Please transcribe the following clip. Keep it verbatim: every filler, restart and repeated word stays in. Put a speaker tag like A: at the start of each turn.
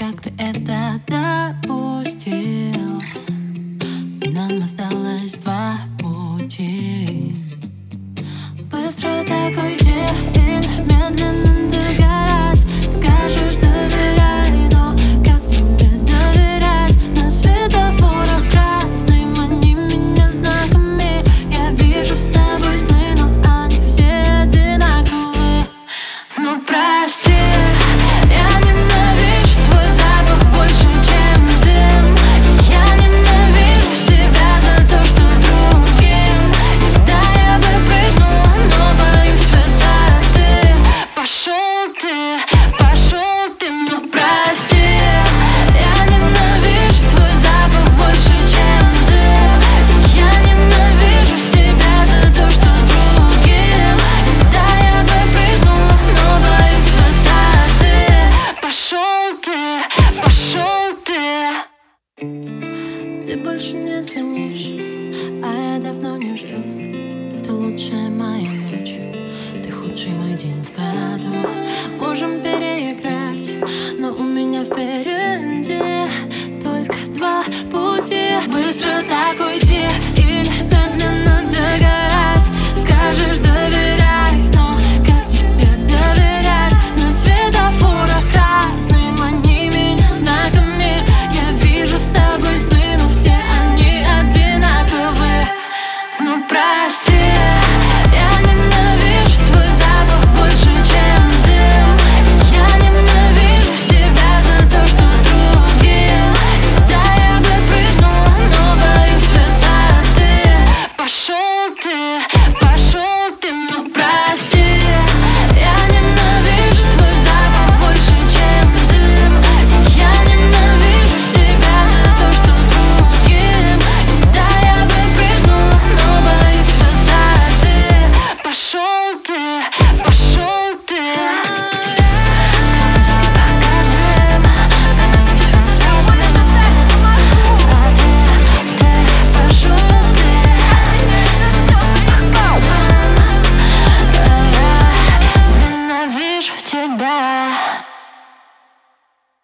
A: как ты это допустил. И нам осталось два пути: быстро так уйти или медленно догорать. Скажешь, доверяй, но как тебе доверять? На светофорах красным они меня знаками. Я вижу с тобой сны, но они все одинаковые. Ну прости, я ненавижу твой запах больше, чем дым. Я ненавижу себя за то, что с другим. И да, я бы прыгнула, но боюсь высоты. Пошел ты, пошел ты, ну прости. Я ненавижу твой запах больше, чем дым. Я ненавижу себя за то, что с другим. И да, я бы прыгнула, но боюсь высоты. Пошел ты, пошел ты. Ты больше не звонишь, а я давно не жду. Ты лучшая моя ночь, ты худший мой день в году. Можем переиграть, но у меня впереди только два пути: быстро так уйти